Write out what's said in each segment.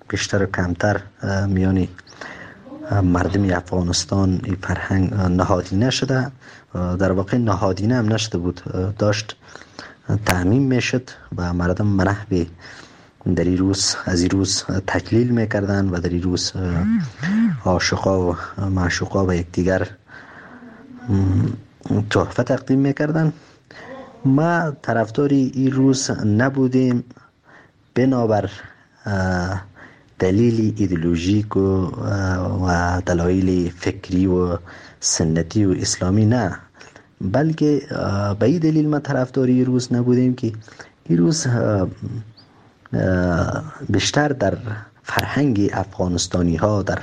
بیشتر و کمتر میان مردم افغانستان این فرهنگ نهادینه شده. در واقع نهادینه هم نشده بود، داشت تعمیم میشد و مردم منحوی در این روز از این روز تجلیل میکردن و در این روز عاشقا و معشوقا و یکدیگر تحفه تقدیم میکردن. ما طرفداری این روز نبودیم بنابر دلیل ایدئولوژیک و دلایل فکری و سنتی و اسلامی نه، بلکه به این دلیل ما طرفداری این روز نبودیم که این روز بیشتر در فرهنگ افغانستانی ها، در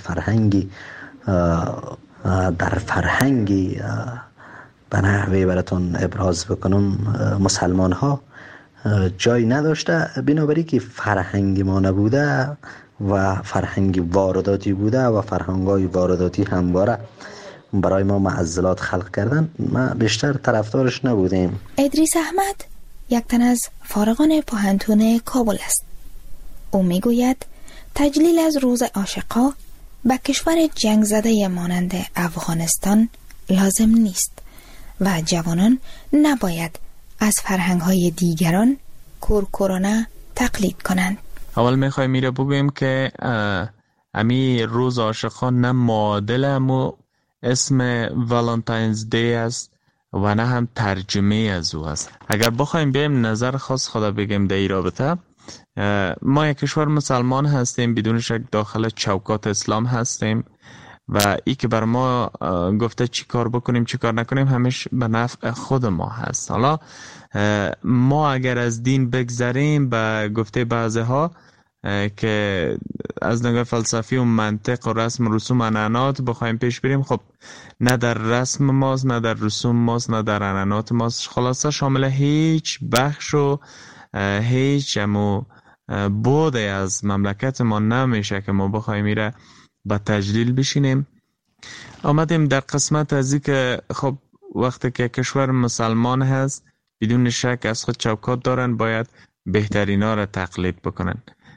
فرهنگ به نحوی براتون ابراز بکنم مسلمان ها جای نداشته، بنابراین که فرهنگ ما نبوده و فرهنگ وارداتی بوده و فرهنگ‌های وارداتی همواره برای ما معضلات خلق کردن، ما بیشتر طرفدارش نبودیم. ادریس احمد یک تن از فارغان پوهنتون کابل است. او میگوید تجلیل از روز عاشقا به کشور جنگ زده مانند افغانستان لازم نیست و جوانان نباید از فرهنگ‌های دیگران کورکورانه تقلید کنند. اول میخوایم میره بگویم که امی روز عاشقان نه معادل امو اسم والنتاینز دی است و نه هم ترجمه از او است. اگر بخوایم بیم نظر خاص خدا بگیم در این رابطه، ما یک کشور مسلمان هستیم، بدون شک داخل چوکات اسلام هستیم و ای که بر ما گفته چی کار بکنیم چی کار نکنیم همیشه به نفع خود ما هست. حالا ما اگر از دین بگذریم به گفته بعضی ها که از نگاه فلسفی و منطق و رسم و رسوم عنعنات بخوایم پیش بریم، خب نه در رسم ماست نه در رسوم ماست نه در عنعنات ماست، خلاصه شامل هیچ بخش و هیچ بوده از مملکت ما نمیشه که ما بخوایم میره با تجلیل بشینیم. آمدیم در قسمت از این که خب وقتی که کشور مسلمان هست بدون شک از خود چوکات دارن، باید بهترین ها را تقلید بکنن.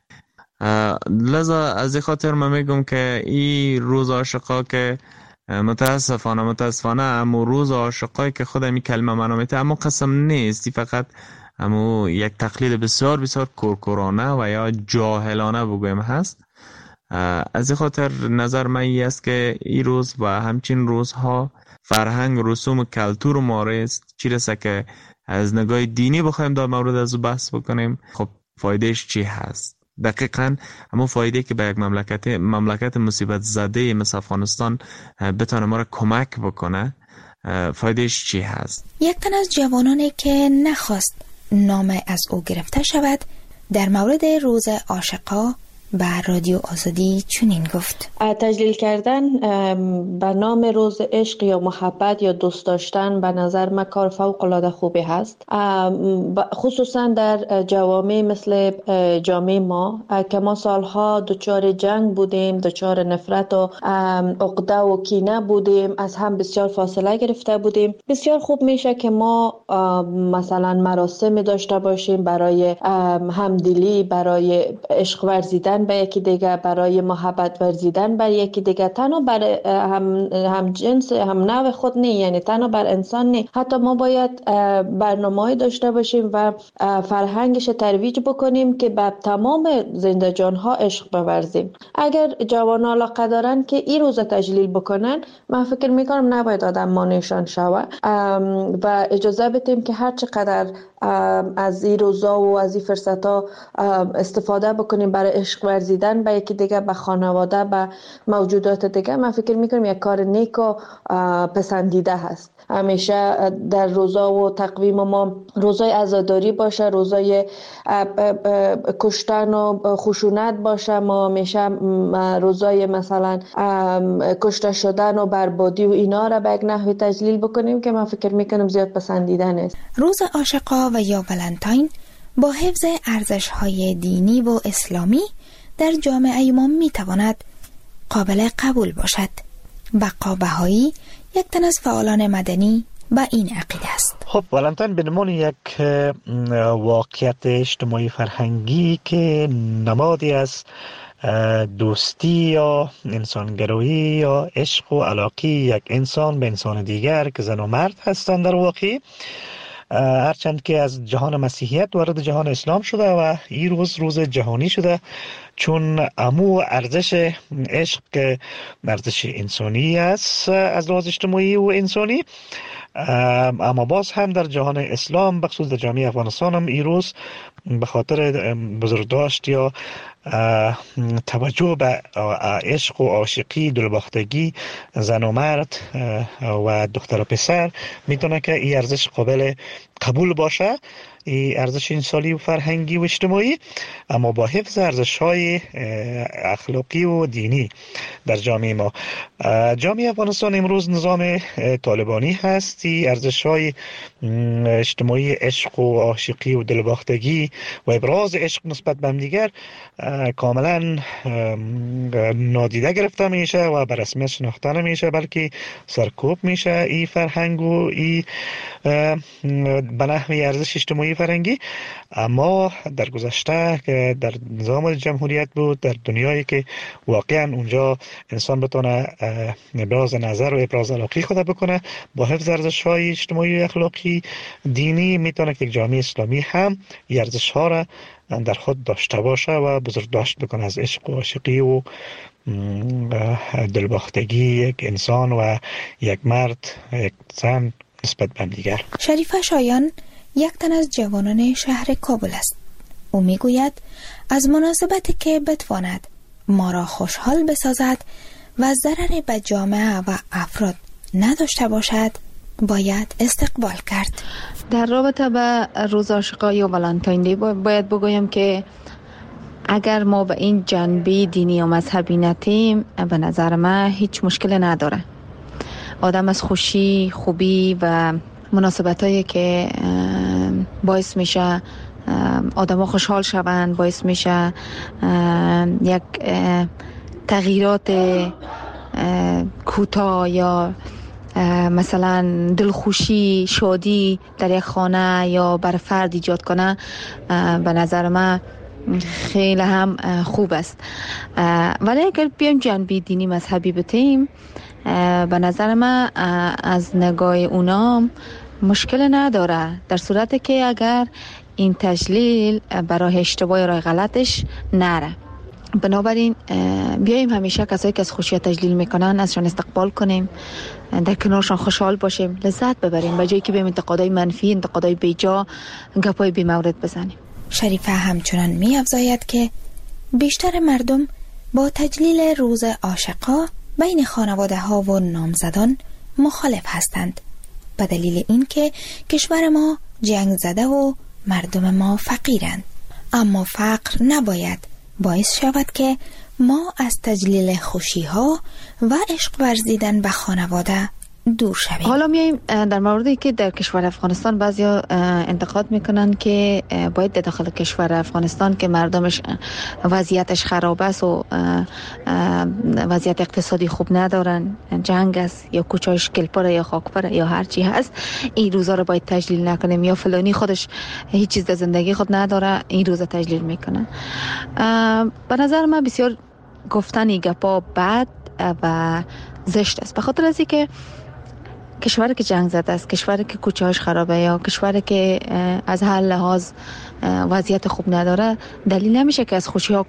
لذا از این خاطر من میگم که این روز عاشقا که متاسفانه امو روز عاشقایی که خود می کلمه منامیته امو قسم نیست، فقط امو یک تقلید بسیار بسیار کورکورانه و یا جاهلانه بگویم هست. از این خاطر نظر من این است که این روز و همچین روزها فرهنگ رسوم و کلتور ما است، چی رسه که از نگاه دینی بخوایم در مورد از بحث بکنیم، خب فایدهش چی هست؟ دقیقاً همون فایده که به یک مملکت مصیبت زده مثل افغانستان بتونه ما را کمک بکنه، فایدهش چی هست؟ یک تن از جوانانی که نخواست نام از او گرفته شود در مورد روز عاشقا به رادیو آزادی چنین گفت: تجلیل کردن به نام روز عشق یا محبت یا دوست داشتن به نظر من کار فوق العاده خوبی هست، خصوصا در جوامع مثل جامعه ما که ما سالها دچار جنگ بودیم، دچار نفرت و عقده و کینه بودیم، از هم بسیار فاصله گرفته بودیم. بسیار خوب میشه که ما مثلا مراسم داشته باشیم برای همدلی، برای عشق ورزیدن به یکی دیگه، برای محبت ورزیدن بر یکی دیگه، تنها بر هم جنس هم نوع خود نه، یعنی تنها بر انسان نه، حتی ما باید برنامه‌ای داشته باشیم و فرهنگش ترویج بکنیم که به تمام زنده جان‌ها عشق بورزیم. اگر جوانان علاقه دارن که این روز تجلیل بکنن، من فکر میکنم نباید آدم مانعشان شود و اجازه بدیم که هر چقدر از این روزا و از این فرصت‌ها استفاده بکنیم برای عشق ورزیدن به یکی دیگه، به خانواده، به موجودات دیگه. من فکر میکنم یک کار نیک و پسندیده هست. همیشه در روزا و تقویم ما روزای عزاداری باشه، روزای کشتن و خشونت باشه، ما همیشه روزای مثلا کشته شدن و بربادی و اینا را به یک نحوی تجلیل بکنیم که من فکر میکنم زیاد پسندیده نیست. روز عاشقا و یا ولنتاین با حفظ ارزش‌های دینی و اسلامی در جامعه ما میتواند قابل قبول باشد. بقا بهایی یک تن از فعالان مدنی با این عقیده است. خب ولنتاین به عنوان یک واقعیت اجتماعی فرهنگی که نمادی از دوستی یا انسانگرایی یا عشق و علاقه یک انسان به انسان دیگر که زن و مرد هستند در واقع، هرچند که از جهان مسیحیت وارد جهان اسلام شده و این روز جهانی شده، چون امو ارزش عشق که ارزش انسانی است از لحاظ اجتماعی و انسانی، اما باز هم در جهان اسلام بخصوص در جامعه افغانستان هم این روز به خاطر بزرگداشت یا توجه به عشق و عاشقی، دلباختگی زن و مرد و دختر و پسر میتونه که این ارزش قابل قبول باشه، این ارزش انسانی و فرهنگی و اجتماعی، اما با حفظ ارزش‌های اخلاقی و دینی در جامعه ما. جامعه افغانستان امروز نظام طالبانی هست. ارزش‌های اجتماعی عشق و عاشقی و دلباختگی و ابراز عشق نسبت به همدیگر کاملا نادیده گرفته میشه و به رسمیت شناخته نمیشه، بلکه سرکوب میشه این فرهنگ و این به نحوی ارزش اجتماعی فرهنگی. اما در گذشته که در نظام جمهوریت بود، در دنیایی که واقعا اونجا انسان بتونه ابراز نظر و ابراز علاقه خود بکنه با حفظ ارزش‌های اجتماعی و اخلاقی دینی، میتونه که یک جامعه اسلامی هم این ارزش‌ها را در خود داشته باشه و بزرگداشت بکنه از عشق و عاشقی و دلباختگی یک انسان و یک مرد، یک زن نسبت به دیگر. شریفه شایان یک تن از جوانان شهر کابل است. او میگوید از مناسبتی که بتواند ما را خوشحال بسازد و ضرری به جامعه و افراد نداشته باشد باید استقبال کرد. در رابطه به روز عاشقان یا ولنتاین دی باید بگویم که اگر ما به این جنبه دینی و مذهبی نتیم، به نظر من هیچ مشکل نداره. آدم از خوشی، خوبی و مناسبتایی که باعث میشه آدم ها خوشحال شوند، باعث میشه یک تغییرات کوتاه یا مثلا دلخوشی، شادی در یک خانه یا بر فرد ایجاد کنه، به نظر من خیلی هم خوب است. ولی اگر بیایم جنبه دینی مذهبی بتیم، به نظر من از نگاه اونام مشکل نداره، در صورتی که اگر این تجلیل برای اشتباه یا راه غلطش نره. بنابراین بیاییم همیشه کسایی که از خوشی تجلیل میکنن ازشان استقبال کنیم، در کنارشان خوشحال باشیم، لذت ببریم، به جایی که بیم انتقادای منفی، انتقادای بیجا، گپای بی مورد بزنیم. شریفه همچنان می افزاید که بیشتر مردم با تجلیل روز عاشقا بین خانواده ها و نامزدان مخالف هستند، به دلیل اینکه کشور ما جنگ زده و مردم ما فقیرند. اما فقر نباید باعث شود که ما از تجلیل خوشی ها و عشق ورزیدن به خانواده دور شویم. حالا میایم در موردی که در کشور افغانستان بعضیا انتقاد میکنن که باید در داخل کشور افغانستان که مردمش وضعیتش خراب است و وضعیت اقتصادی خوب ندارن، جنگ است یا کوچه‌اش گلپره یا خاکپره یا هر چی هست، این روزا رو باید تجلیل نکنیم، یا فلانی خودش هیچ چیز در زندگی خود نداره این روزا تجلیل میکنه. به نظر من بسیار گفتنی گپا بد و زشت است، به خاطر از اینکه کشوری که جنگ زده است، کشوری که کوچه‌اش خرابه یا کشوری که از هر لحاظ وضعیت خوب نداره، دلیل نمیشه که از خوشی‌ها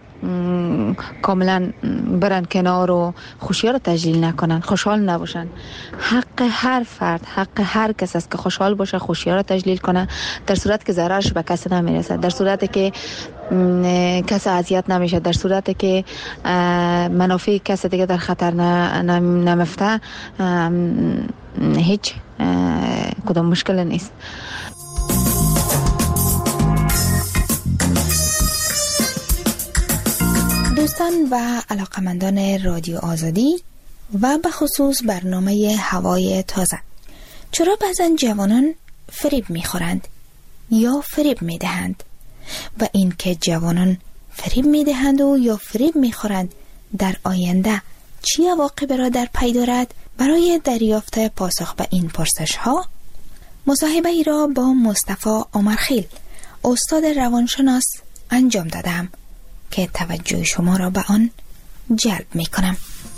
کاملا برن کنار و خوشی‌ها رو تجلیل نکنن، خوشحال نباشن. حق هر فرد، حق هر کس است که خوشحال باشه، خوشی‌ها رو تجلیل کنه، در صورت که ضررش به کسی نمیرسه، در صورتی که کسی اذیت نمیشه، در صورتی که منافع کسی دیگه در خطر نمیفته، هیچ کدام مشکل نیست. دوستان و علاقمندان رادیو آزادی و به خصوص برنامه هوای تازه، چرا بعضن جوانان فریب میخورند یا فریب میدهند و این که جوانان فریب میدهند و یا فریب میخورند در آینده چی عواقبی را در پی دارد؟ برای دریافت پاسخ به این پرسش ها مصاحبه ای را با مصطفی عمرخیل، استاد روانشناس انجام دادم که توجه شما را به آن جلب می کنم.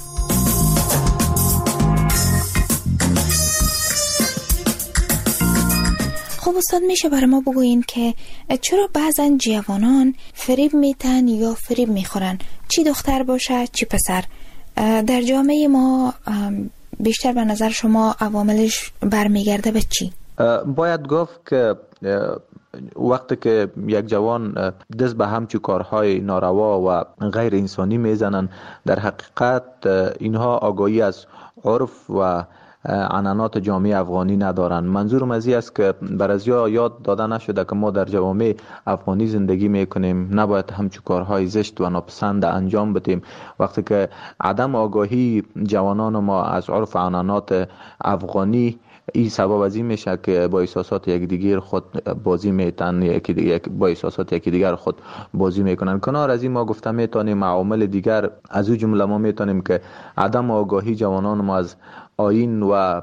خب استاد، میشه برای ما بگوین که چرا بعضا جوانان فریب میتن یا فریب میخورن، چی دختر باشه چی پسر؟ در جامعه ما بیشتر به نظر شما عواملش برمیگرده به چی؟ باید گفت که وقتی که یک جوان دست به همچو کارهای ناروا و غیر انسانی میزنن، در حقیقت اینها آگاهی از عرف و عنعنات جامعه افغانی ندارن. منظورم از این است که برازیا یاد داده نشده که ما در جوامع افغانی زندگی میکنیم، نباید همچو کارهای زشت و ناپسند انجام بدیم. وقتی که عدم آگاهی جوانان ما از عرف و عنعنات افغانی، این سبب از این میشه که با احساسات یکدیگر خود بازی میتن، با احساسات یکدیگر خود بازی میکنن. کنار از این ما گفته میتونیم عوامل دیگر، از او جمله ما میتونیم که عدم آگاهی جوانان ما از آیین و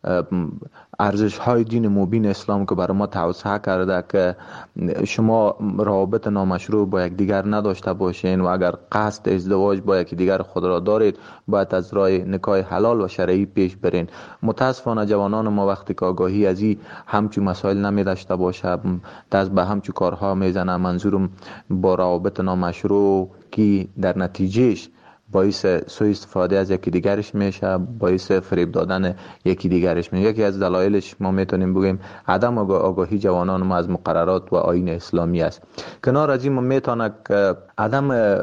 ارزش های دین مبین اسلام که برای ما توصیه کرده که شما روابط نامشروع با یک دیگر نداشته باشین و اگر قصد ازدواج با یک دیگر خود را دارید باید از راه نکاح حلال و شرعی پیش برین. متاسفانه جوانان ما وقتی که آگاهی از این همچون مسائل نمی داشته باشه، دست به همچون کارها میزنه. منظورم با روابط نامشروع که در نتیجهش باعث سوء استفاده از یکی دیگرش میشه، باعث فریب دادن یکی دیگرش میشه. یکی از دلایلش ما میتونیم بگیم عدم آگاهی جوانان ما از مقررات و آیین اسلامی است. کنار از این ما میتونه که عدم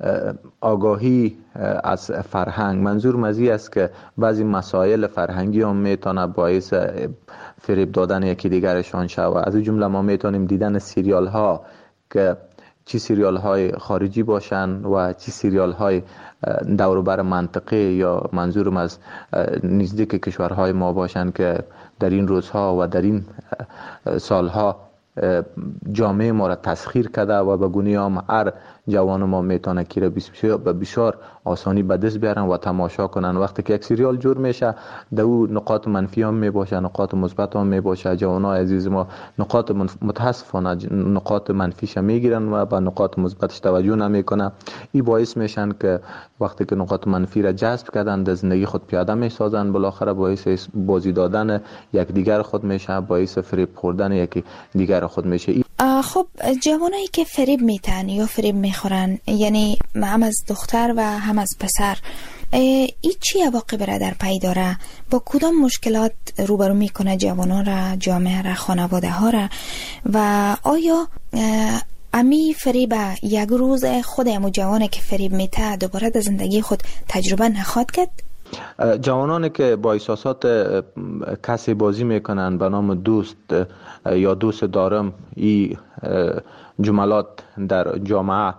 آگاهی از فرهنگ، منظور مزی است که بعضی مسائل فرهنگی هم میتونه باعث فریب دادن یکی دیگرشان شود. از این جمله ما میتونیم دیدن سریال ها که چی سریال های خارجی باشن و چی سریال های دوروبر منطقه یا منظورم از نزدیک کشورهای ما باشن که در این روزها و در این سالها جامعه ما را تسخیر کرده و به گونه هم هر جوان ما میتونه که به بسیار آسانی به دست بیارن و تماشا کنن. وقتی که یک سریال جور میشه در او نقاط منفی هم میباشه، نقاط مثبت هم میباشه. جوانای عزیز ما نقاط متاسفانه نقاط منفیش میگیرن و به نقاط مثبتش توجه نمیکنن. این باعث میشن که وقتی که نقاط منفی را جذب کردن در زندگی خود پیاده میسازن، بالاخره باعث بازی دادن یک دیگر خود میشه، باعث فریب خوردن یک دیگر خود میشه. خب جوانایی که فریب میتن یا فریب میخورن، یعنی هم از دختر و هم از پسر، این چی عواقب را در پی داره؟ با کدام مشکلات روبرو میکنه جوانان را، جامعه را، خانواده ها را؟ و آیا امی فریب یک روز خود امو جوانه که فریب میته دوباره در زندگی خود تجربه نخواهد کرد؟ جوانانی که با احساسات کسی بازی میکنن به نام دوست یا دوست دارم، این جملات در جامعه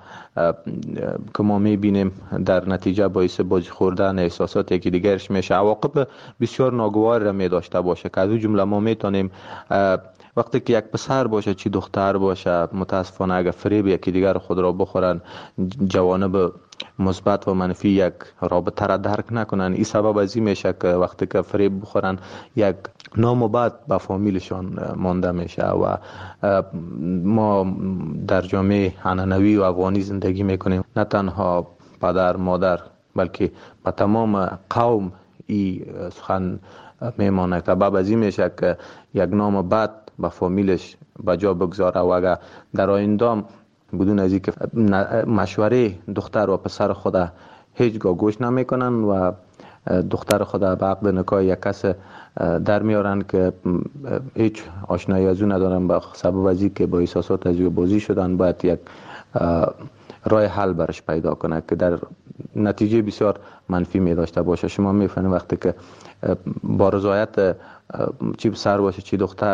که ما میبینیم در نتیجه باعث بازی خوردن احساسات یکی دیگرش میشه، عواقب بسیار ناگوار را میداشته باشه که از اون جمله ما میتونیم وقتی که یک پسر باشه چی دختر باشه، متاسفانه اگر فریب یکی دیگر خود را بخورن، جوانب مثبت و منفی یک رابطه را درک نکنن. این سبب از این میشه که وقتی که فریب بخورن یک نام و بد به فامیلشان مانده میشه و ما در جامعه عنعنوی و افغانی زندگی میکنیم. نه تنها پدر مادر بلکه به تمام قوم این سخن میمانه که بعد از این میشه که یک نام بد به فامیلش به جا بگذاره و اگر در آینده بدون از اینکه مشوره دختر و پسر خود هیچگاه گوش نمیکنن و دختر خود به عقد نکاح یک کس در میارن که هیچ آشنایی از اون ندارن، به سبب از اینکه با احساسات از بازی شدن، باید یک راه حل برش پیدا کنه که در نتیجه بسیار منفی می داشته باشه. شما میفهمید وقتی که با رضایت چی پسر باشه چی دختر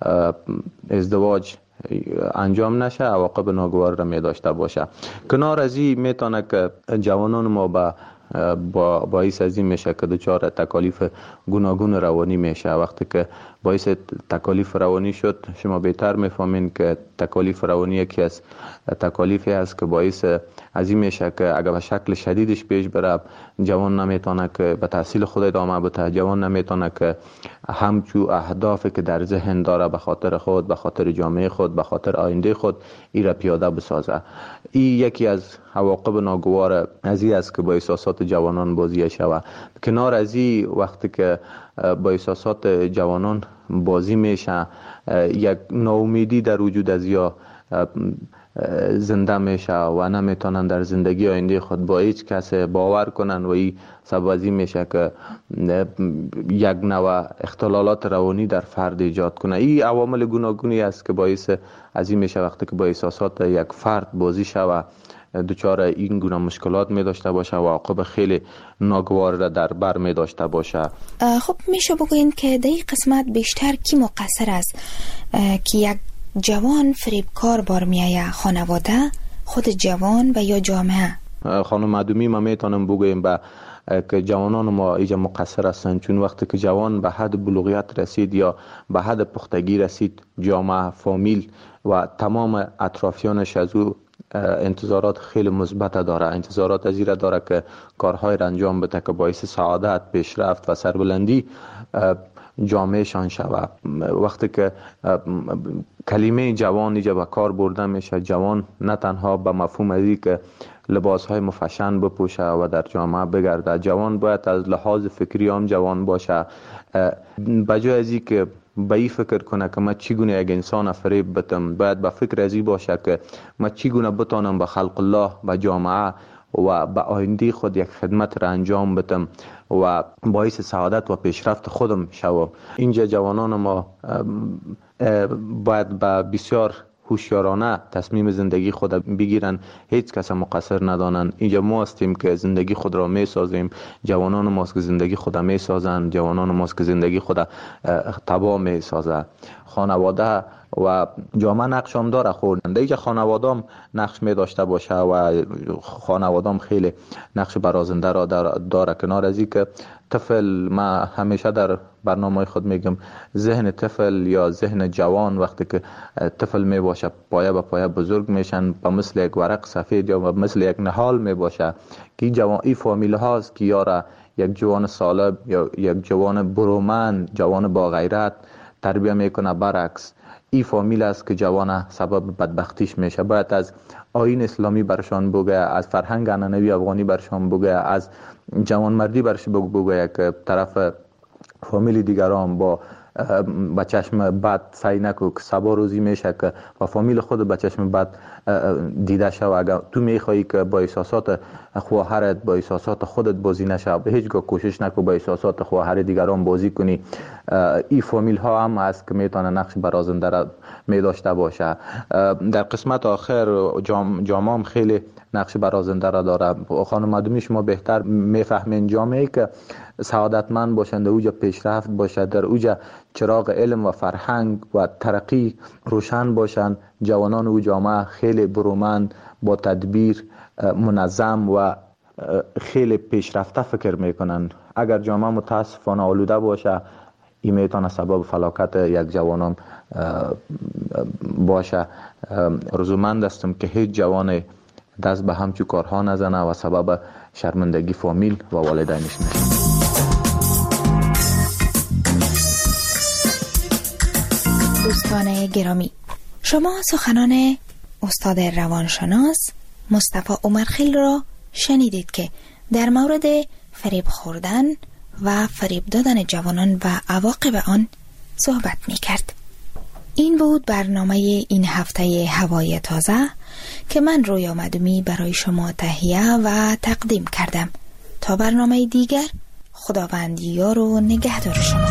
ازدواج انجام نشه، عواقب ناگوار را می داشته باشه. کنار از این میتونه که جوانان ما به باعث از این میشه که دچار تکالیف گوناگون روانی میشه. وقتی که باعث تکالیف روانی شد، شما بهتر میفهمین که تکالیف روانی یکی از تکالیفی است که باعث از این میشه که اگر به شکل شدیدش پیش بره، جوان نمیتونه که به تحصیل خود ادامه بده، جوان نمیتونه که همچو اهدافی که در ذهن داره به خاطر خود، به خاطر جامعه خود، به خاطر آینده خود ای را پیاده بسازه. این یکی از عواقب ناگوار از این است که با احساسات جوانان بازی شود. کنار از این، وقتی که با احساسات جوانان بازی میشه، یک ناامیدی در وجود از یا زنده میشه و نمیتونن در زندگی آینده خود با هیچ کس باور کنن و این سبب از این میشه که یک نوع اختلالات روانی در فرد ایجاد کنه. این عوامل گوناگونی است که باعث از این میشه وقتی که با احساسات یک فرد بازی شود، دچار این گونه مشکلات می داشته باشه و عواقب خیلی ناگوار را در بر می داشته باشه. خب میشه بگوین که در این قسمت بیشتر کی مقصر است که یک جوان فریبکار بار میایه؟ خانواده، خود جوان و یا جامعه؟ خانم معدومی ما میتونم بگویم که جوانان ما ایجا مقصر هستند، چون وقتی که جوان به حد بلوغیت رسید یا به حد پختگی رسید، جامعه، فامیل و تمام اطرافیانش از او انتظارات خیلی مثبت داره. انتظارات از این داره که کارهای را انجام بده که باعث سعادت، پیشرفت و سربلندی جامعه شان شود. وقتی که کلمه جوان اینجا به کار برده میشه، جوان نه تنها به مفهوم ازی که لباس های مفشن بپوشه و در جامعه بگرده، جوان باید از لحاظ فکری هم جوان باشه. بجای ازی که به این فکر کنه که من چگونه یک انسان فریب بدم، باید به فکر ازی باشه که من چگونه بتانم به خلق الله، به جامعه و به آینده خود یک خدمت را انجام بدم و باعث سعادت و پیشرفت خودم شوم. اینجا جوانان ما باید به بسیار هوشیارانه تصمیم زندگی خود بگیرن، هیچ کس مقصر ندانن. اینجا ما هستیم که زندگی خود را می سازیم، جوانان ماست که زندگی خود می سازن، جوانان ماست که زندگی خود تباه می سازه. خانواده و جامعه نقش هم داره خوردن. اینجا خانواده هم نقش می داشته باشه و خانواده هم خیلی نقش برازنده را داره. کنار از این که طفل، ما همیشه در برنامه خود میگم، ذهن طفل یا ذهن جوان وقتی که طفل می باشه پایه به پایه بزرگ میشن، به مثل یک ورق سفید یا مثل یک نهال می باشه که جوان ای فامیل هاست که یاره یک جوان سالم یا یک جوان برومند، جوان با غیرت تربیه میکنه. برعکس ای فامیل است که جوان سبب بدبختیش میشه. باید از آیین اسلامی برشان بگه، از فرهنگ عنعنوی افغانی برشان بگه، از جوان مردی برش بگه که طرف فامیل دیگران با چشم بد سعی نکو که سبا روزی میشه که با فامیل خود با چشم بد دیده شو. اگر تو میخوایی که با احساسات خواهرت، با احساسات خودت بازی نشه، به هیچگاه کوشش نکو با احساسات خواهر دیگران بازی کنی. این فامیل ها هم است که میتونه نقش برازنده را می داشته باشه. در قسمت آخر جامعه هم خیلی نقش برازنده را داره. خانم معدومی شما بهتر میفهمین جامعه که سعادتمند باشند، در اوجا پیشرفت باشد، در اوجا چراغ علم و فرهنگ و ترقی روشن باشند، جوانان او جامعه خیلی برومند، با تدبیر، منظم و خیلی پیشرفته فکر میکنن. اگر جامعه متاسفانه آلوده باشه، این میتونه سبب فلاکت یک جوانان باشه. رضامند هستم که هیچ جوان دست به همچو کارها نزنه و سبب شرمندگی فامیل و والدینش نشه. دوستان گرامی، شما سخنان استاد روانشناس مصطفی عمرخیل را شنیدید که در مورد فریب خوردن و فریب دادن جوانان و عواقب آن صحبت می کرد. این بود برنامه این هفته هوای تازه که من رویا معدومی برای شما تهیه و تقدیم کردم. تا برنامه دیگر، خداوند یار و نگهدار شما.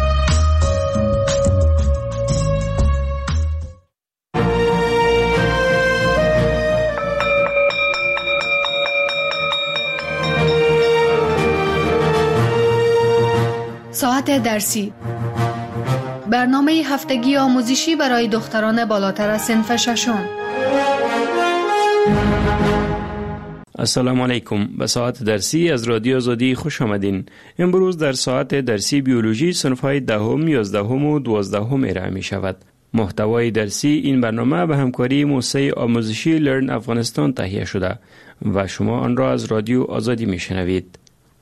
ساعت درسی، برنامه هفتگی آموزشی برای دختران بالاتر از صنف ششم. السلام علیکم. به ساعت درسی از رادیو آزادی خوش آمدین. امروز در ساعت درسی بیولوژی صنف‌های دهم، 11 و 12 ارائه می شود. محتوای درسی این برنامه به همکاری موسسه آموزشی لرن افغانستان تهیه شده و شما آن را از رادیو آزادی می شنوید.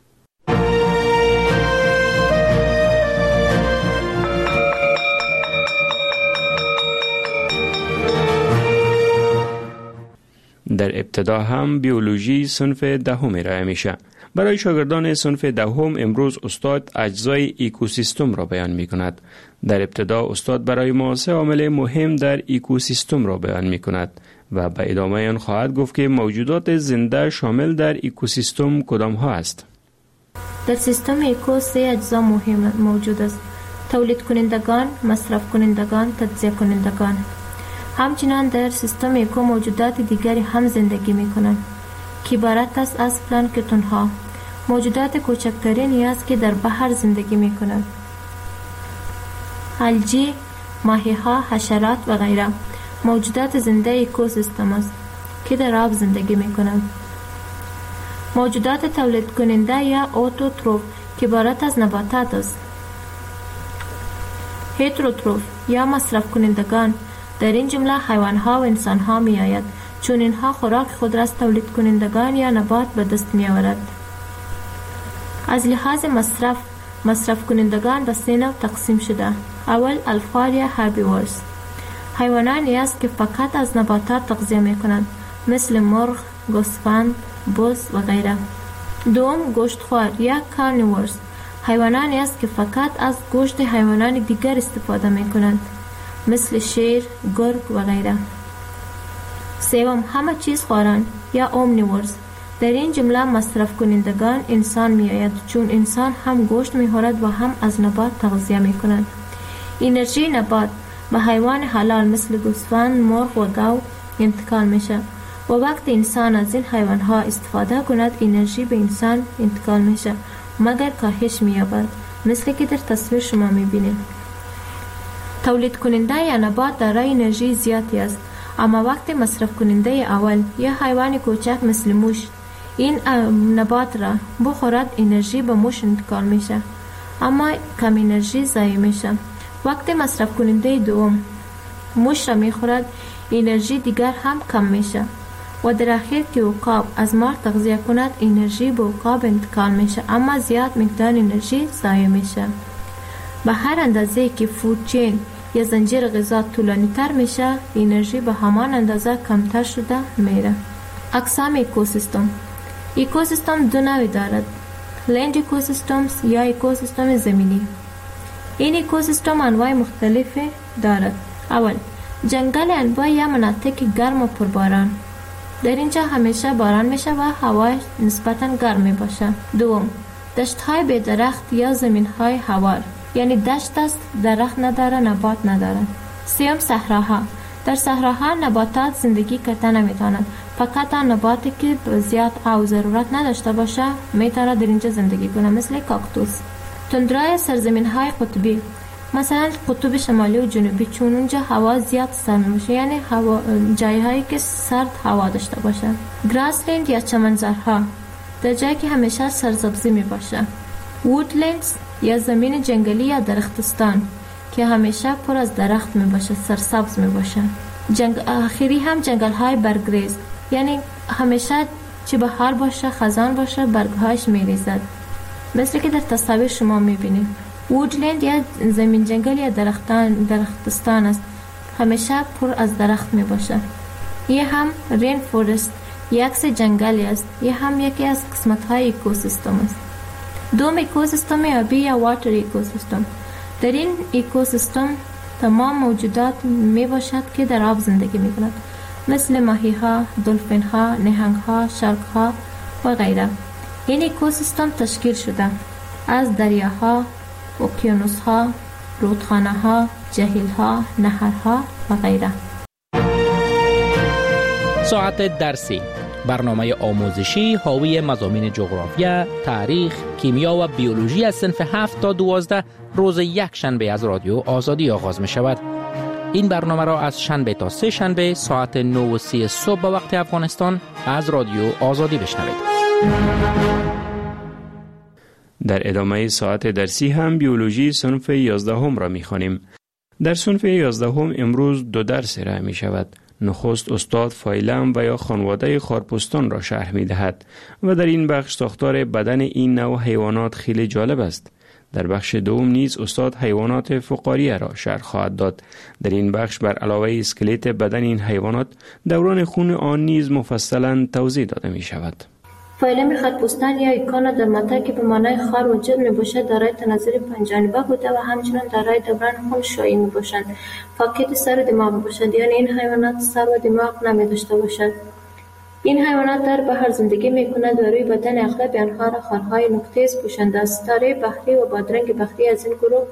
در ابتدا هم بیولوژی صنف دهم ارائه میشه. برای شاگردان صنف دهم امروز استاد اجزای اکوسیستم را بیان می کند. در ابتدا استاد برای ما 3 عامل مهم در اکوسیستم را بیان می کند و به ادامه آن خواهد گفت که موجودات زنده شامل در اکوسیستم کدام ها است. در سیستم اکو 3 اجزا مهم موجود است: تولید کنندگان، مصرف کنندگان، تجزیه کنندگان. همچنین در سیستم اکو موجودات دیگری هم زندگی می کنند که عبارت است از پلانکتون ها، موجودات کوچکترینی است که در بحر زندگی می کنند. الگی، ماهی ها، حشرات و غیره موجودات زنده اکوسیستم است که در آب زندگی می کنند. موجودات تولید کننده یا اوتوتروف که عبارت از نباتات است. هتروتروف یا مصرف کنندگان در این جمله حیوان ها و انسان ها می آید، چون اینها خوراک خود را از تولید کنندگان یا نبات به دست می آورد. از لحاظ مصرف کنندگان به 3 نوع تقسیم شده. اول الفار یا هربیورز، حیوانانی است که فقط از نباتات تغذیه می کنند، مثل مرغ، گوسفند، بز و غیره. دوم گوشتخوار یا کارنیورز، حیوانانی است که فقط از گوشت حیوانان دیگر استفاده می کنند، مثل شیر، گرگ و غیره. سوم همه چیز خواران یا اومنیورز، در این جمله مصرف کنندگان انسان می آید، چون انسان هم گوشت می خورد و هم از نبات تغذیه می کند. انرژی نبات به حیوان حلال مثل گوسفند، مرغ و گاو انتقال می شود و وقت انسان از این حیوان ها استفاده کند انرژی به انسان انتقال می شود مگر کاهش می یابد، مثل که در تصویر شما می بینید. تولید کننده یا نبات دارای انرژی زیادی است، اما وقت مصرف کننده اول یا حیوان کوچک مثل موش این نبات را بخورد انرژی به موش انتقال میشه، اما کم انرژی ضایع میشه. وقت مصرف کننده دوم موش را میخورد انرژی دیگر هم کم میشه و در اخیر که عقاب از مار تغذیه کند انرژی به عقاب انتقال میشه، اما زیاد مقدار انرژی ضایع میشه. به هر اندازه که فود چین یا زنجیر غذا طولانی تر میشه انرژی به همان اندازه کمتر شده میره. اقسام اکوسیستم. اکوسیستم 2 نوع دارد: لند اکوسیستمز یا اکوسیستم زمینی. این اکوسیستم انواع مختلفی دارد. اول جنگل انواع یا مناطق گرم و پرباران، در اینجا همیشه باران میشه و هوا نسبتاً گرم می باشه. دوم دشت های بی درخت یا زمین های هوار، یعنی دشت است درخت نداره، نبات نداره. سوم صحراها، در صحراها نباتات زندگی کرده نمیتونند، فقط نباتی که زیاد آب ضرورت نداشته باشه میتونه در اینجا زندگی کنه، مثل کاکتوس. تندرای سرزمین های قطبی، مثلا قطب شمالی و جنوبی، چون اونجا هوا زیاد سرد میشه، یعنی جایی هایی که سرد هوا داشته باشه. گراسلند یا چمنزارها، در جایی که همیشه سرسبزی می باشه. وودلندز یا زمین جنگلی یا درختستان که همیشه پر از درخت می باشه، سرسبز می باشه. آخری هم جنگل های برگریز، یعنی همیشه چه بهار باشه خزان باشه برگهاش می ریزد، مثل که در تصاویر شما می بینید. وودلند یا زمین جنگل یا درختستان است، همیشه پر از درخت می باشه. یه هم رین فورست یا عکس جنگلی است، یه هم یکی از قسمت های اکوسیستم است. دوم اکوسیستم آبی یا واتر اکوسیستم. در این اکوسیستم تمام موجودات می باشد که در آب زندگی می کند، مثل ماهی ها، دلفین ها، نهنگ ها، شارک ها و غیره. این اکوسیستم تشکیل شده از دریاها، اقیانوس ها، رودخانه ها، جهیل ها، نهرها و غیره. ساعت درسی، برنامه آموزشی حاوی مضامین جغرافیا، تاریخ، کیمیا و بیولوژی از صنف 7 تا 12 روز یک شنبه از رادیو آزادی آغاز می شود. این برنامه را از شنبه تا سه شنبه ساعت 9:30 صبح به وقت افغانستان از رادیو آزادی بشنوید. در ادامه ساعت درسی هم بیولوژی صنف 11 را می‌خوانیم. در صنف 11 امروز 2 درس ارائه می شود. نخست استاد فایلم و یا خانواده خارپستان را شرح می دهد و در این بخش ساختار بدن این نوع حیوانات خیلی جالب است. در بخش دوم نیز استاد حیوانات فقاریه را شرح خواهد داد. در این بخش بر علاوه اسکلت بدن این حیوانات دوران خون آن نیز مفصلا توضیح داده می شود. فایلم خط‌پوستان یا ایکانا در مته که به معنای خار و جلد میباشد دارای تناظر پنجانبه بوده و همچنین دارای دوران خون شایی میباشند. فقط سر و دماغ میباشد، یعنی این حیوانات سر و دماغ نمیداشته باشد. این حیوانات در بحر زندگی میکنند و روی بدن اغلب آنها را خارهای نقطه‌ای پوشانده است. ستاره بحری و بادرنگ بحری از این گروه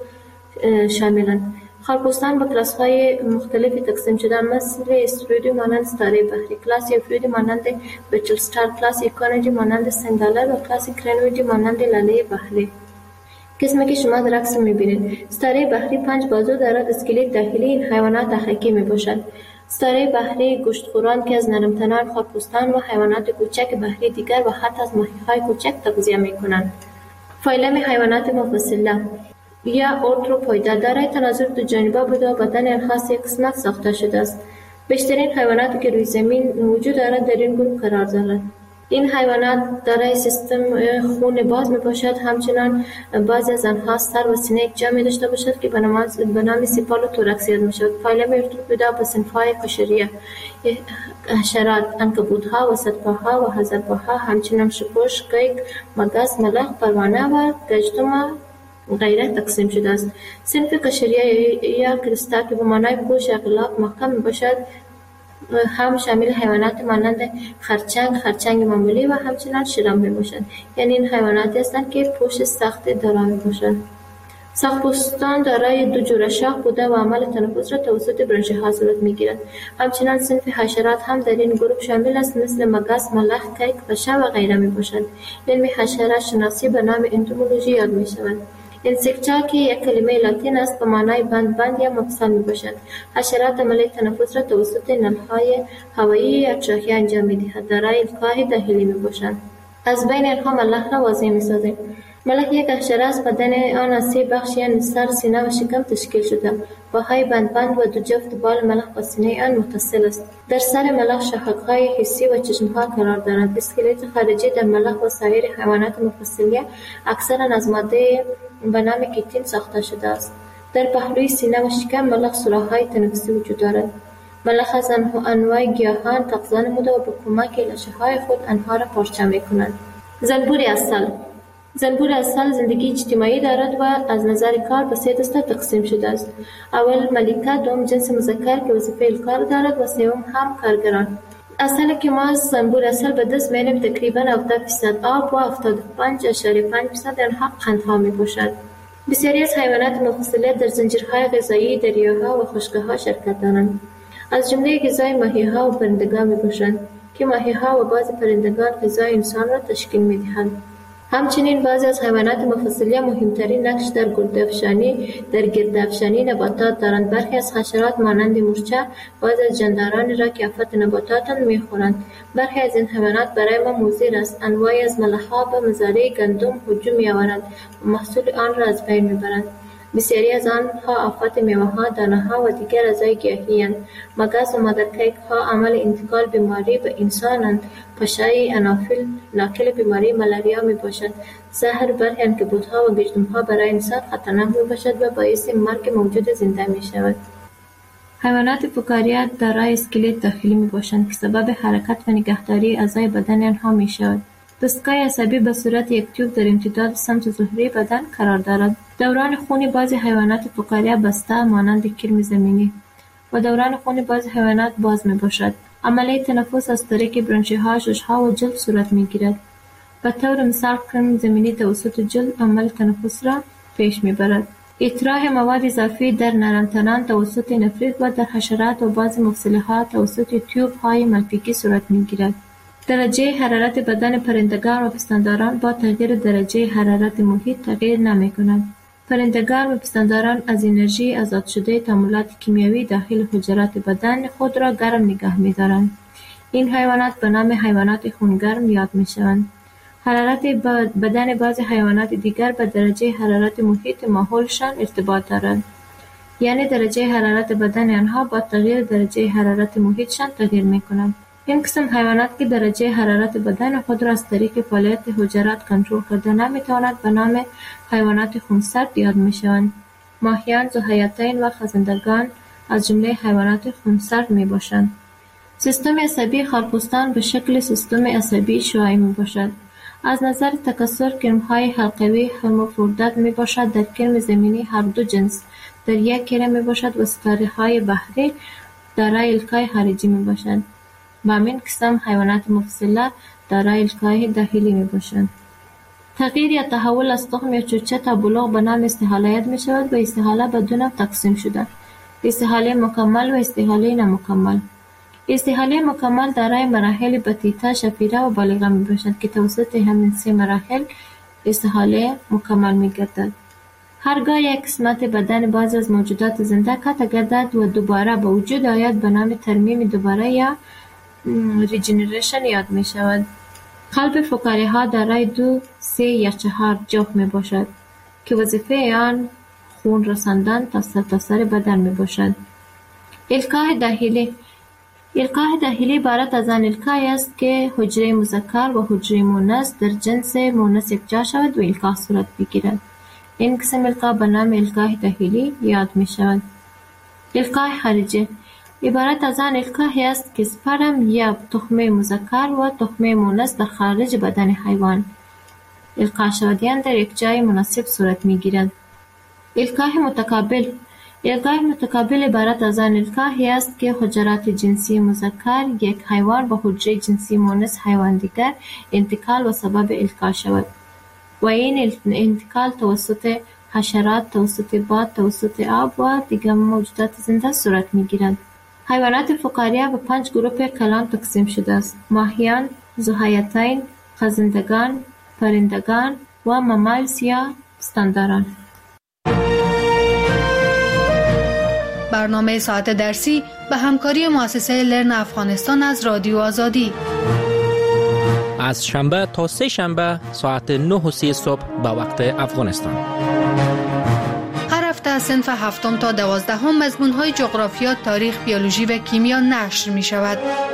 شاملند. خارپوستان به کلاس‌های مختلفی تقسیم شدند، مثل استرویدی مانند ستاره بحری، کلاس افریدی مانند بچل ستار، کلاس ایکونوجی مانند سنگالر و کلاس کرنویدی مانند لاله بحری. قسمی که شما در عکس می‌بینید. ستاره بحری 5 بازو دارد. اسکلت داخلی این حیوانات اخکی میباشد. ستاره بحری گوشتخوران که از نرمتنان خارپوستان و حیوانات کوچک بحری دیگر و حتی از ماهی‌های کوچک تغذیه می‌کنند. فایلم حیوانات مفصله یا ارتروپویدا دارای تناظر دو جانبه بوده و بدن آنها 3 قسمت ساخته شده است. بیشترین حیواناتی که روی زمین وجود دارند در این گروه قرار دارند. این حیوانات دارای سیستم خون باز میباشد. همچنان بعضی از آنها سر و سینه یک جا داشته باشد که به نام سیپال و توراکس یاد میشود. فایلم ارتروپویدا به صنف‌های کشریه، حشرات، عنکبوت‌ها، وسطپاها و هزارپاها، همچنین شپش، قیق، مگس، ملخ، پروانه و گژدم غیره تقسیم شده است. صنف قشریه یا کریستا که به معنای پوش غلاف محکم میباشد هم شامل حیوانات مانند خرچنگ معمولی و همچنین شرم میباشد، یعنی این حیواناتی هستند که پوش سخت دارا میباشند. ساق‌پوستان دارای 2 جوره شاخ بوده و عمل تنفس را توسط برانشی‌ها صورت میگیرد. همچنین صنف حشرات هم در این گروه شامل است، مثل مگس، ملخ، کیک، پشه و غیره میباشند. علم حشرات شناسی به نام انتومولوژی یاد میشود. انسکتا که یک کلمه لاتین است به معنای بند یا مفصل میباشد. حشرات عمل تنفس را توسط نل‌های هوایی یا تراخیه انجام میدهد. دارای القاح داخلی میباشند. از بین آنها ملخ را واضح میسازیم. ملخ یک حشره است. بدن آن از 3 بخش یعنی سر، سینه و شکم تشکیل شده. پاهای بند و 2 جفت بال ملخ با سینه آن متصل است. در سر ملخ شاخک‌های حسی و چشم‌ها قرار دارند. اسکلت خارجی در ملخ و سایر حیوانات مفصلیه اکثرا از ماده به نام کیتین ساخته شده است. در پهلوی سینه و شکم ملخ سوراخ‌های تنفسی وجود دارد. ملخ از انواع گیاهان تغذیه نموده و به کمک لاشه‌های خود آنها را پارچه می‌کنند. زنبور عسل زندگی اجتماعی دارد و از نظر کار به 3 دسته تقسیم شده است. اول ملکه، دوم جنس مذکر که وظیفه کار دارد و سوم هم کارگران. عسلی که ما از زنبور عسل به دست می‌آوریم تقریباً 70% آب و 75.5% آنها قندها می‌باشد. بسیاری از حیوانات مفصله در زنجیرهای غذایی دریاها و خشک‌ها شرکت دارند. از جمله غذای ماهی‌ها و پرندگان می‌باشند که ماهی‌ها و بعضی پرندگان غذای انسان را تشکیل می‌دهند. همچنین بعضی از حیوانات مفصلیه مهمترین نقش در گردافشانی نباتات دارند. برخی از حشرات مانند مورچه بعضی از جاندارانی را که آفت نباتات می‌خورند. برخی از این حیوانات برای ما مضر است. انواعی از ملخ‌ها به مزارع گندم هجوم می‌آورند و محصول آن را از بین می‌برند. بسیاری از آنها آفت میوه‌ها، دانه‌ها و دیگر اعضای گیاهی‌اند. مگس و مادرکیک‌ها عامل انتقال بیماری به انسانند. پشه انافیل ناقل بیماری ملاریا میباشد. زهر برخی عنکبوت‌ها و گژدم‌ها برای انسان خطرناک میباشد و باعث مرگ موجود زنده میشود. حیوانات فقاریه دارای اسکلت داخلی میباشند که سبب حرکت و نگهداری اعضای بدن آنها میشود. دستگاه عصبی به صورت یک تیوب در امتداد سمت ظهری بدن قرار دارد. دوران خون بعضی حیوانات فقاریه بسته مانند کرم زمینی و دوران خون بعضی حیوانات باز میباشد. عملیه تنفس از طریق برانشی‌ها، شش‌ها و جلد صورت میگیرد. به طور مثال کرم زمینی توسط جلد عمل تنفس را پیش میبرد. اطراح مواد اضافی در نرمتنان توسط نفریت و در حشرات و بعضی مفصل‌ها توسط تیوب‌های ملپیکی صورت میگیرد. درجه حرارت بدن پرندگان و پستانداران با تغییر درجه حرارت محیط تغییر نمی‌کند. پرندگان و پستانداران از انرژی آزاد شده تمایلات کیمیایی داخل حجرات بدن خود را گرم نگه می‌دارند. این حیوانات به نام حیوانات خونگرم یاد می‌شوند. حرارت بدن بعضی حیوانات دیگر به درجه حرارت محیط ماحولشان ارتباط دارد. یعنی درجه حرارت بدن آنها با تغییر درجه حرارت محیطشان تغییر می‌کند. این قسم حیوانات که درجه حرارت بدن خود را از طریق فعالیت حجرات کنترل کرده نمی‌توانند به نام حیوانات خونسرد یاد می‌شوند. ماهیان، ذوحیاتین و خزندگان از جمله حیوانات خونسرد میباشند. سیستم عصبی خرپوستان به شکل سیستم عصبی شعاعی میباشد. از نظر تکثر کرم‌های حلقوی همافرودت میباشد. در کرم زمینی هر دو جنس در یک کره میباشد و ستاره‌های بحری دارای الکای خارجی میباشند. و همین قسم حیوانات مفصله دارای الکای داخلی میباشند. تغییر یا تحول از تخم یا چوچه تا بلوغ به نام استحاله یاد می شود و استحاله به دو نوع تقسیم شده: استحاله مکمل و استحاله نامکمل. استحاله مکمل دارای مراحل بطیطه، شفیره و بالغه می باشد که توسط همین سه مراحل استحاله مکمل می گردد. هرگاه یک قسمت بدن بعضی از موجودات زنده قطع گردد و دوباره به وجود آید به نام ترمیم دوباره یا ریجنریشن یاد می شود. قلب فقاره ها دارای 2، 3 یا 4 جوف می باشد که وظیفه آن خون رساندن تا سرتاسر بدن می باشد. الکای داخلی. الکای داخلی عبارت از آن الکای است که حجره مذکر و حجره مؤنث در جنس مؤنث یکجا شود و الکا صورت بگیرد. این قسم الکا به نام الکای داخلی یاد می شود. الکای خارجی عبارت از آن الکای است که سپرم یا تخمه مذکر و تخمه مؤنث در خارج بدن حیوان القا شدیان در یک جای مناسب صورت می گیرد. الکای متقابل. الکای متقابل عبارت از آن الکای است که حجرات جنسی مذکر یک حیوان با حجره جنسی مؤنث حیوان دیگر انتقال و سبب الکا شود و این انتقال توسط حشرات، توسط باد، توسط آب و دیگر موجودات زنده صورت می گیرد. حیوانات فقاریه به 5 گروه کلان تقسیم شده است: ماهیان، ذوحیاتین، خزندگان، پرندگان و مامالز یا پستانداران. برنامه ساعت درسی به همکاری مؤسسه لرن افغانستان از رادیو آزادی از شنبه تا 3 شنبه ساعت 9:30 صبح به وقت افغانستان. هر هفته صنف 7 تا 12 مضمون‌های جغرافیا، تاریخ، بیولوژی و کیمیا نشر می‌شود.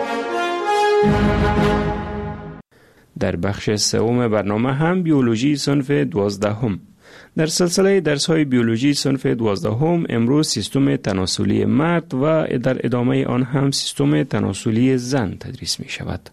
در بخش سوم برنامه هم بیولوژی صنف 12. در سلسله درس‌های بیولوژی صنف 12 امروز سیستم تناسلی مرد و در ادامه آن هم سیستم تناسلی زن تدریس می‌شود.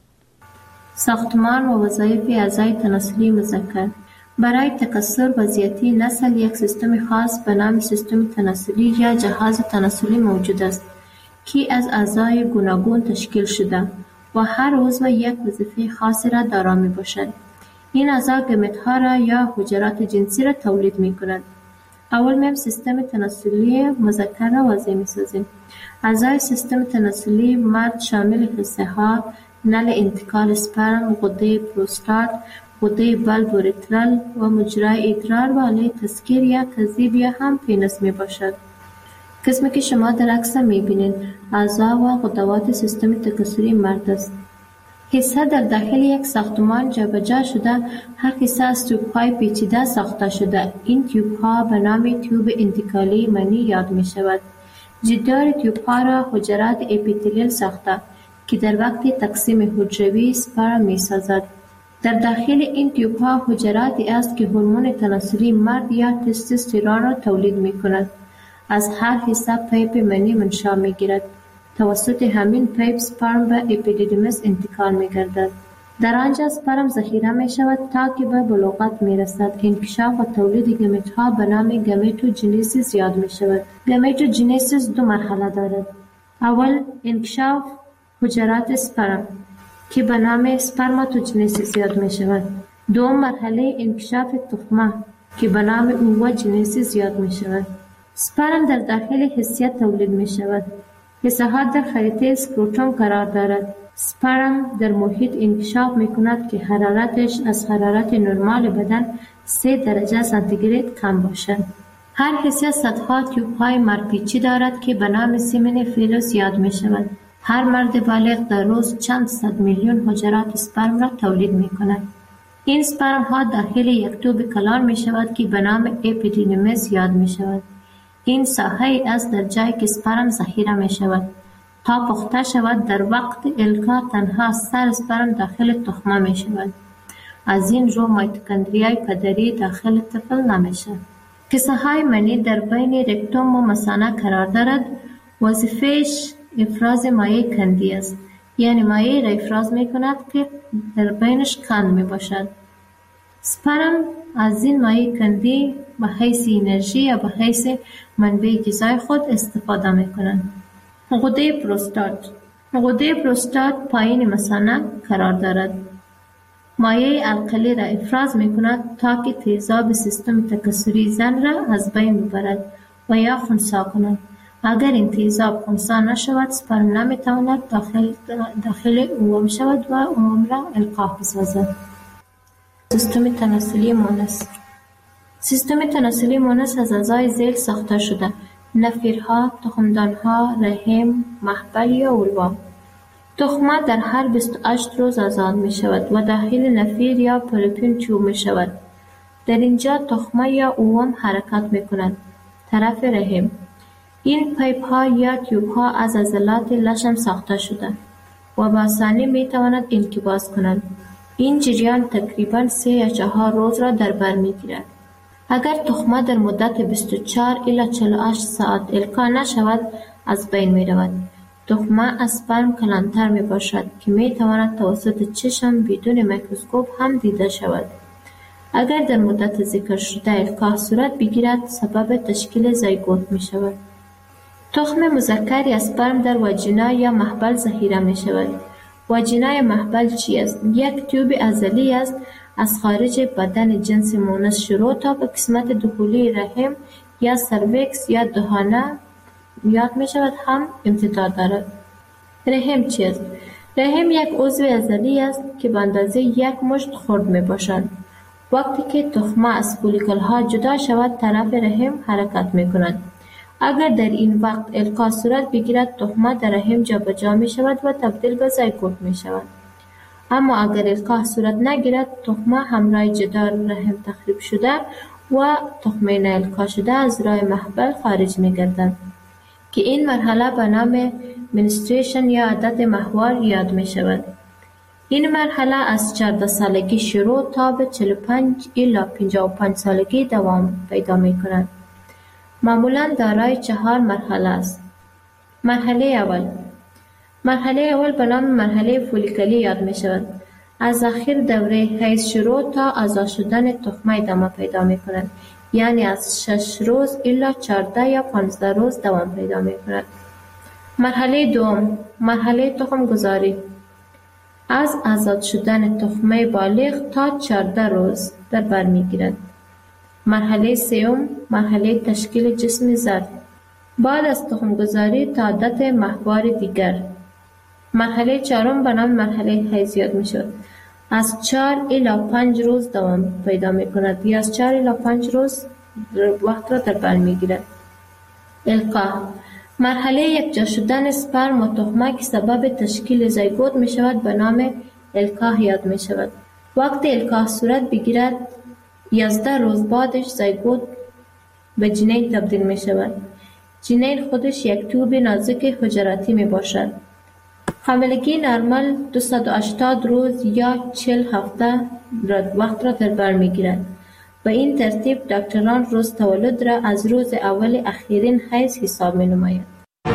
ساختمان و وظایف اعضای تناسلی مذکر. برای تکثر و زیاتی نسل یک سیستم خاص به نام سیستم تناسلی یا جهاز تناسلی موجود است که از اعضای گوناگون تشکیل شده و هر عضو یک وظیفه خاصی را دارا می باشد. این اعضا گمت‌ها را یا حجرات جنسی را تولید می کند. اول میم سیستم تناسلی مذکر را واضح می سازیم. اعضای سیستم تناسلی مرد شامل حصه ها، نل انتقال اسپرم، غده پروستات، غده بلب اوریترال و مجرای ادرار و آله تسکیر یا کذیب یا هم پینس می باشد. قسمی که شما در عکس می بینید اعضا و غدوات سیستم تکثری مرد است. حصه در داخل یک ساختمان جابجا شده، هر حصه از تیوب‌های پیچیده ساخته شده. این تیوب‌ها به نام تیوب انتقالی منی یاد می شود. جدار تیوب‌ها را حجرات اپیتلیل ساخته که در وقت تقسیم حجروی سپرم می سازد. در داخل این تیوب‌ها حجراتی است که هورمون تناسلی مرد یا تستوسترون را تولید می کند. از هر حصه پیپ منی منشأ می گیرد. توسط همین پیپ سپرم به اپیدیدیمس انتقال می گردد. در آنجا سپرم ذخیره می شود تا که به بلوغت می رسد. انکشاف و تولید گمیت‌ها به نام گمیتوجنیسیس یاد می شود. گمیتوجنیسیس 2 مرحله دارد. اول انکشاف حجرات سپرم که به نام سپرماتوجنیسیس یاد می شود. دوم مرحله انکشاف تخمه که به نام اووجنیسیس یاد می شود. سپرم در داخل حسیه تولید می شود. حصه ها در خریطه اسکروتوم قرار دارد. سپرم در محیط انکشاف می کند که حرارتش از حرارت نرمال بدن 3 درجه سانتیگراد کم باشد. هر حصه صدها تیوب‌های مرپیچی دارد که به نام سیمنیفیروس یاد می شود. هر مرد بالغ در روز چند صد میلیون حجرات اسپرم را تولید می کند. این اسپرم ها داخل یک توب کلان می شود که به نام اپیدیدیمیس یاد می شود. این ساحه است در جایی که اسپرم ذخیره می شود. تا پخته شود در وقت القا تنها سر اسپرم داخل تخمه می شود. از این رو میتوکندریای پدری داخل طفل نمیشه. کیسه های منی در بین رکتوم و مثانه قرار دارد. وظیفهش افراز مایع کندی است. یعنی مایع را افراز می کند که در بینش کند می باشد. اسپرم از این مایع کندی به حیث انرژی یا به حیث منبع غذای خود استفاده می کنند. غده پروستات پایین مثانه قرار دارد. مایع القلی را افراز می کند تا که تیزاب سیستم تکثری زن را از بین ببرد و یا خنثی کند. اگر این تیزاب خنثی نشود اسپرم نمی تواند داخل اوم شود و اوم را القاح بسازد. سیستم تناسلی مونس. سیستم تناسلی مونس از اعضای ذیل ساخته شده: نفیرها، تخمدانها، رحم، محبل یا اولوا. تخمه در هر 28 روز آزاد می شود و داخل نفیر یا پولیپین چوب می شود. در اینجا تخمه یا اوم حرکت می کند. طرف رحم. این پیپ ها یا تیوب ها از عضلات لشم ساخته شده و با آسانی می تواند انقباض کنند. این جریان تقریباً 3 یا 4 روز را در بر می گیرد. اگر تخمه در مدت 24 الی 48 ساعت القا نشود از بین می رود. تخمه از اسپرم کلانتر می باشد که می تواند توسط چشم بدون میکروسکوپ هم دیده شود. اگر در مدت ذکر شده القاح صورت بگیرد سبب تشکیل زایگوت می شود. تخم مذکر اسپرم در واژینا یا محبل ذخیره می شود. واژینا یا محبل چی است؟ یک تیوب عضلی است از خارج بدن جنس مونس شروع تا به قسمت داخلی رحم یا سرویکس یا دهانه یاد می شود هم امتداد دارد. رحم چی است؟ رحم یک عضو عضلی است که به اندازه 1 مشت خرد می باشد. وقتی که تخمه از فولیکل ها جدا شود طرف رحم حرکت می کند. اگر در این وقت القاح صورت بگیرد تخمه در رحم جابجا می شود و تبدیل به زایگوت می شود. اما اگر القاح صورت نگیرد تخمه همراه جدار رحم تخریب شده و تخمه نالقا شده از راه محبل خارج می گردد که این مرحله به نام منستریشن یا عادت ماهوار یاد می شود. این مرحله از 14 سالگی شروع تا به 45 الی 55 سالگی دوام پیدا می کند. معمولاً دارای 4 مرحله است. مرحله اول به نام مرحله فولیکلی یاد می شود. از آخر دوره حیض شروع تا آزاد شدن تخمه ادامه پیدا می کند. یعنی از 6 روز الی 14 یا 15 روز دوام پیدا می کند. مرحله دوم، مرحله تخم گذاری. از آزاد شدن تخمه بالغ تا 14 روز در بر می گیرد. مرحله سوم، مرحله تشکیل جسم زرد. بعد از تخم گذاری تا عادت ماهوار دیگر. مرحله چهارم به نام مرحله حیض یاد می شود. از 4 الی 5 روز دوام پیدا می کند یا از 4 الی 5 روز وقت را در بر می گیرد. القاح، مرحله یکجا شدن اسپرم و تخمه که سبب تشکیل زایگوت می شود به نام القاح یاد می شود. وقتی القاح صورت بگیرد 11 روز بعدش زایگوت به جنین تبدیل می شود. جنین خودش یک توب نازک حجراتی می باشد. حاملگی نرمال 280 روز یا 40 هفته وقت را در بر می گیرد. به این ترتیب دکتران روز تولد را از روز اول اخیرین حیض حساب می نماید.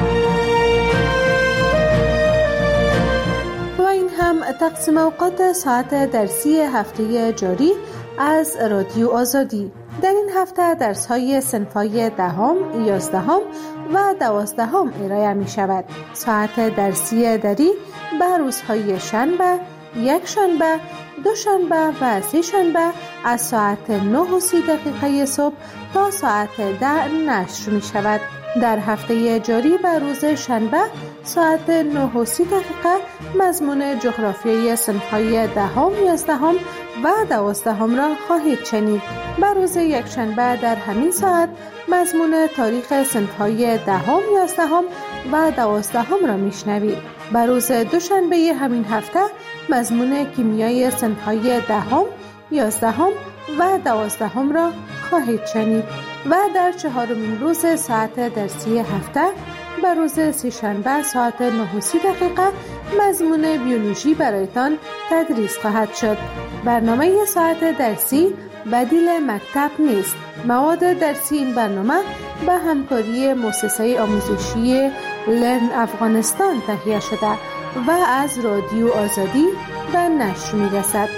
و این هم تقسیم اوقات ساعت درسی هفته جاری از رادیو آزادی. در این هفته درس‌های صنف‌های 10، 11 و 12 ارائه می شود. ساعت درسی دری به روزهای شنبه، یک شنبه، دوشنبه و سه شنبه از ساعت 9:30 صبح تا ساعت 10 نشر می شود. در هفته جاری به روز شنبه ساعت 9:30 مضمون جغرافیای صنف‌های 10ام، 11ام و 12ام را خواهید شنید. بر روز یکشنبه در همین ساعت مضمون تاریخ صنف‌های 10ام، 11ام و 12ام را میشنوید. بر روز دوشنبه همین هفته مضمون کیمیای صنف‌های 10ام، 11ام و 12ام را خواهید شنید و در چهارمین روز ساعت درسی هفته بر روز سه‌شنبه ساعت 9:30 مضمون بیولوژی برایتان تدریس خواهد شد. برنامه ساعت درسی بدیل مکتب نیست. مواد درسی این برنامه به همکاری مؤسسه آموزشی لرن افغانستان تهیه شده و از رادیو آزادی به نشر می‌رسد.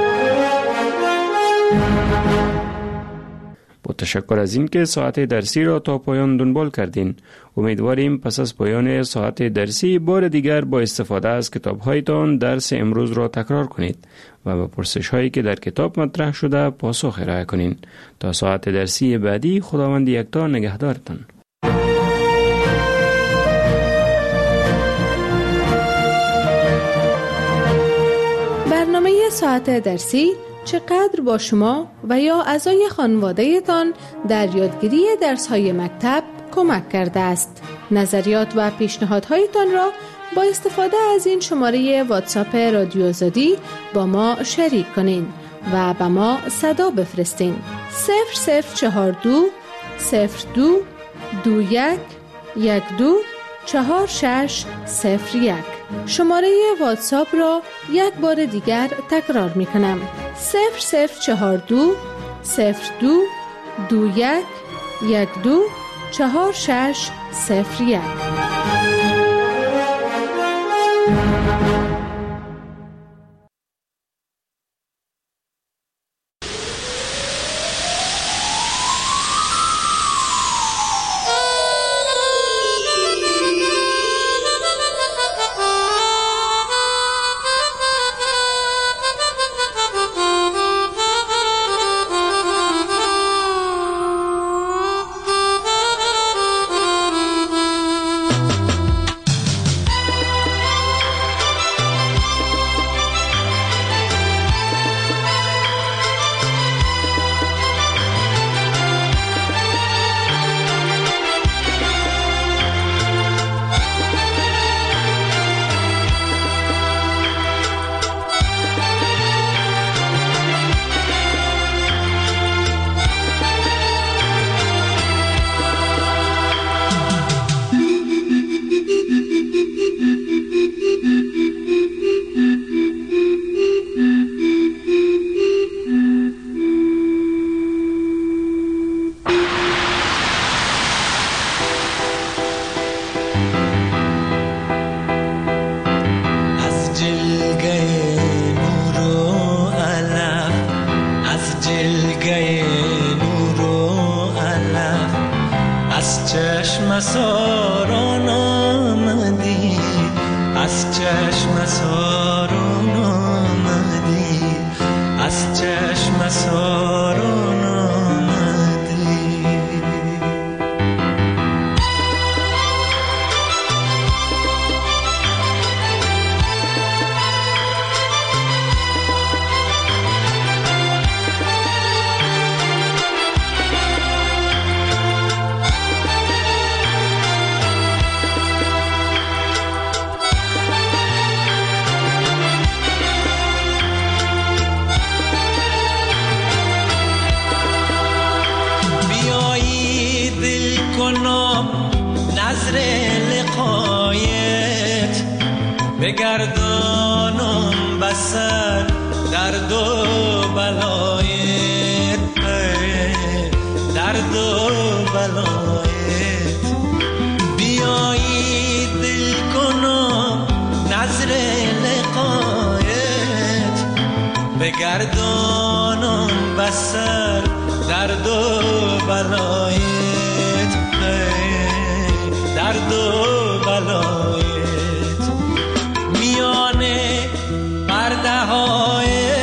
با تشکر از این که ساعت درسی را تا پایان دنبال کردین. امیدواریم پس از پایان ساعت درسی بار دیگر با استفاده از کتاب‌هایتان درس امروز را تکرار کنید و به پرسش‌هایی که در کتاب مطرح شده پاسخ ارائه کنین. تا ساعت درسی بعدی خداوند یکتا نگهدارتان. برنامه ساعت درسی چقدر با شما و یا اعضای خانواده‌تان در یادگیری درس‌های مکتب کمک کرده است. نظریات و پیشنهادهایتان را با استفاده از این شماره واتساپ رادیو آزادی با ما شریک کنین و به ما صدا بفرستین. 0042 02 21 12 4601. شماره واتساپ را یک بار دیگر تکرار می کنم. 0042 02 21 12 4601. بگردانم بسر درد و بلایت، درد و بلایت. بیایی دل کنم نظر لقایت، بگردانم بسر درد و بلایت، درد و بلایت. میانه پرده های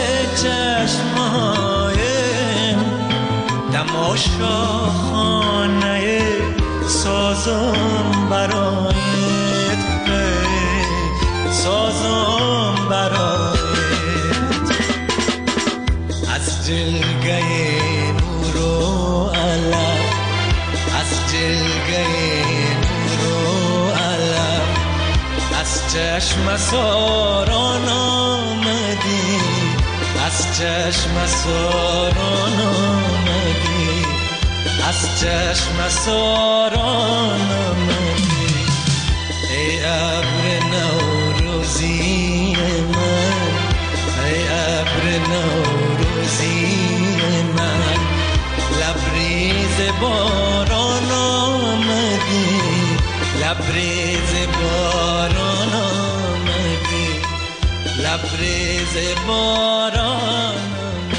چشمایم تماشا خانه سازم برایت، جلگه نور و علم، از جلگه نور و علم، از چشم ساران آمدی، از چشم ساران آمدی، از چشم ساران آمدی. ای ابر نوروزی من، ای ابر نوروزی من، لبریز باران آمدی، لبریز باران آمدی، لبریز باران